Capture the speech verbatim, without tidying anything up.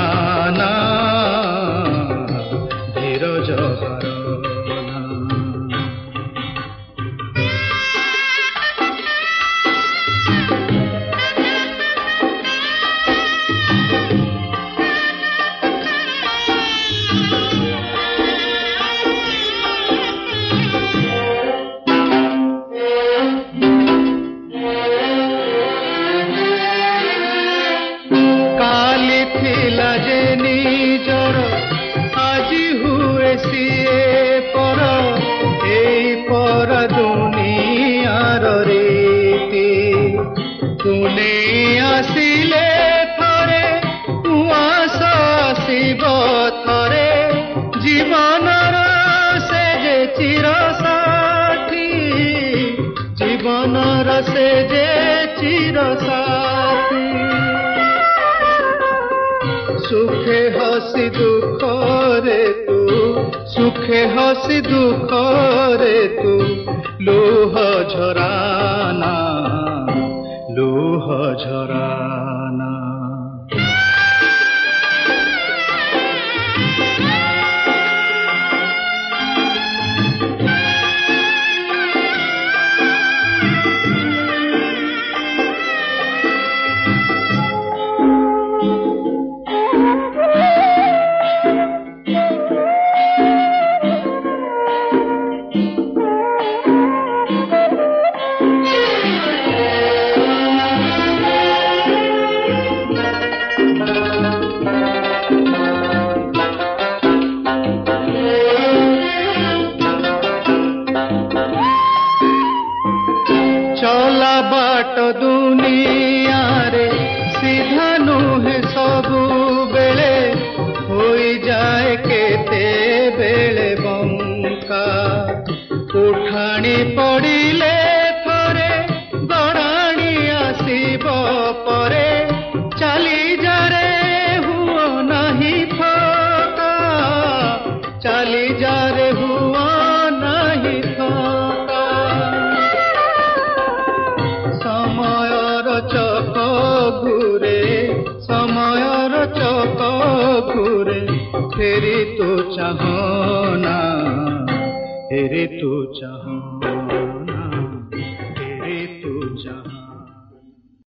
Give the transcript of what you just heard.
ଝରାନା ଧୀରଜ ହରନା। ଥିଲା ଯେ ନିଜର ଆଜି ହୁଏ ସିଏ ପର ଏଇ ପର ଦୁନିଆର ରୀତି। ତୁନେ ଆସିଲେ ଥରେ ଉଆସ ଆସିବ ଥରେ ଜୀବନର ସେ ଯେ ଚିରସାଥୀ ଜୀବନର ସେ ଯେ ଚିରସାଥୀ। सुखे हसी दुख रे तू सुखे हसी दुख रे तू लुह झराना लुह झराना। चला बाट दुनिया रे सीधा नुहे सबु बेले होई जाए केते बेले बंका। उठाणी पड़िले थरे गड़ाणी आसीब परे चली जा रे हुओ नहीं थका चली जा रे हुओ नहीं थका। समयर चक घूरे समयर चक घूरे फेरी तू चाहना फेरी तू चाह।